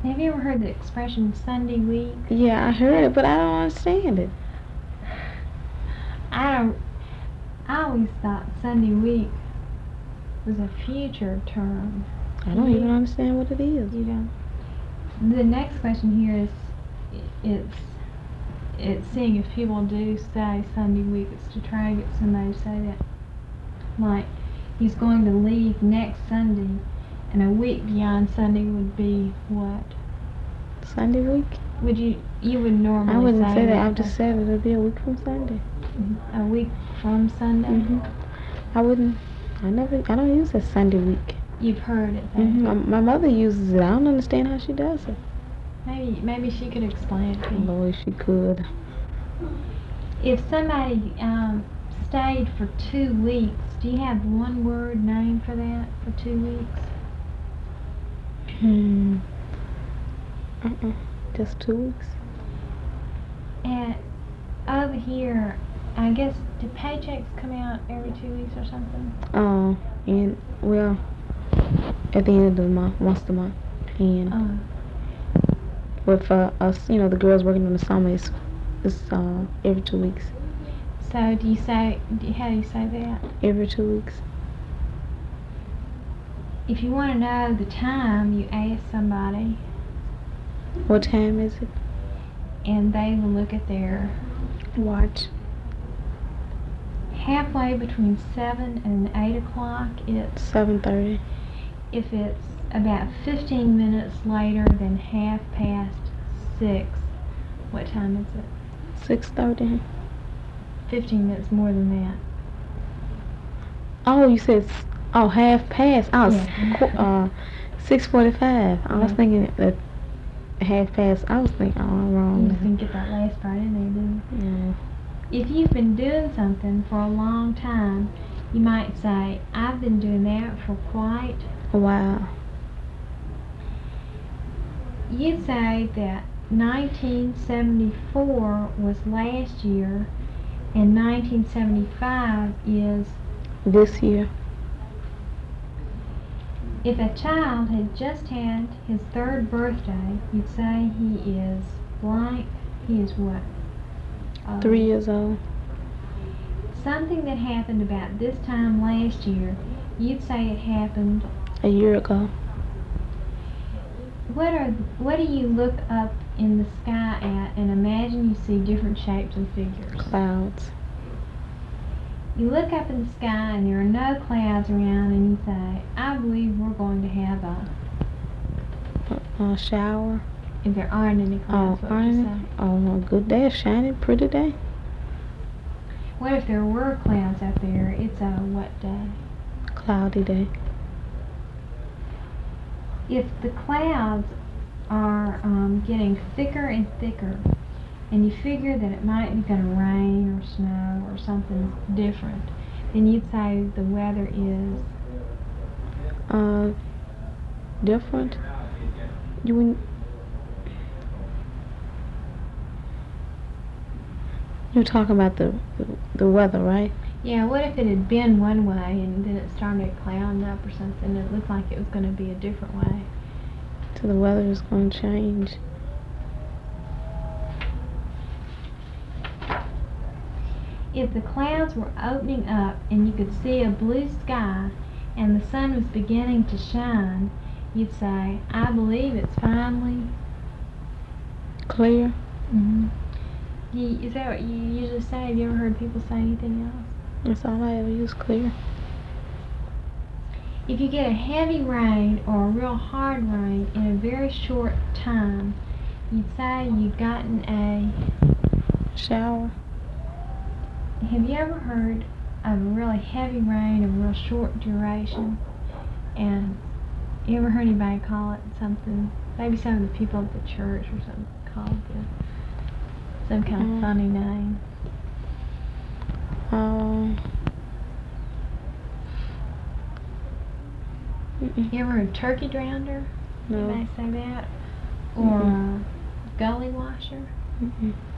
Have you ever heard the expression Sunday week? Yeah, I heard it, but I don't understand it. I don't. I always thought Sunday week was a future term. I don't even understand what it is. You don't. The next question here is, it's seeing if people do say Sunday week. It's to try to get somebody to say that. Like, he's going to leave next Sunday, and a week beyond Sunday would be what? Sunday week? Would you would normally I wouldn't say that. that. I've just said it'll be a week from Sunday. A week from Sunday? I don't use that Sunday week. You've heard it though. My mother uses it. I don't understand how she does it. Maybe she could explain it to you. Lord, she could. If somebody stayed for 2 weeks, do you have one word name for that, for 2 weeks? Just 2 weeks. And over here, I guess, do paychecks come out every 2 weeks or something? And well, at the end of the month, once a month. And with us, the girls working in the summer, it's every 2 weeks. So how do you say that? Every 2 weeks. If you want to know the time, you ask somebody. What time is it? And they will look at their watch. Halfway between 7 and 8 o'clock, it's 7:30. If it's about 15 minutes later than 6:30, what time is it? 6:30. 15 minutes more than that. Oh, you said, half past. Oh, yeah. 6:45. I was thinking that half past. I was thinking, I'm wrong. You didn't get that last part in there, did you? Yeah. If you've been doing something for a long time, you might say, I've been doing that for quite a while. You'd say that 1974 was last year and 1975 is this year. If a child had just had his 3rd birthday, you'd say he is blank. He is what? 3 years old. Something that happened about this time last year, you'd say it happened a year ago. What do you look up in the sky at and imagine you see different shapes and figures? Clouds. You look up in the sky and there are no clouds around and you say, I believe we're going to have a shower. If there aren't any clouds, what would you say? A good day, a shiny, pretty day. What if there were clouds out there? It's a what day? Cloudy day. If the clouds are getting thicker and thicker, and you figure that it might be going to rain or snow or something different, then you'd say the weather is different. You're talking about the weather, right? Yeah, what if it had been one way and then it started clouding up or something and it looked like it was going to be a different way? So the weather is going to change. If the clouds were opening up and you could see a blue sky and the sun was beginning to shine, you'd say, I believe it's finally clear. Mm-hmm. Is that what you usually say? Have you ever heard people say anything else? That's all I ever use, clear. If you get a heavy rain or a real hard rain in a very short time, you'd say you'd gotten a shower. Have you ever heard of a really heavy rain of real short duration? And you ever heard anybody call it something? Maybe some of the people at the church or something called it some kind of funny name. You ever heard turkey drownder? No. Anybody say that? Or gully washer?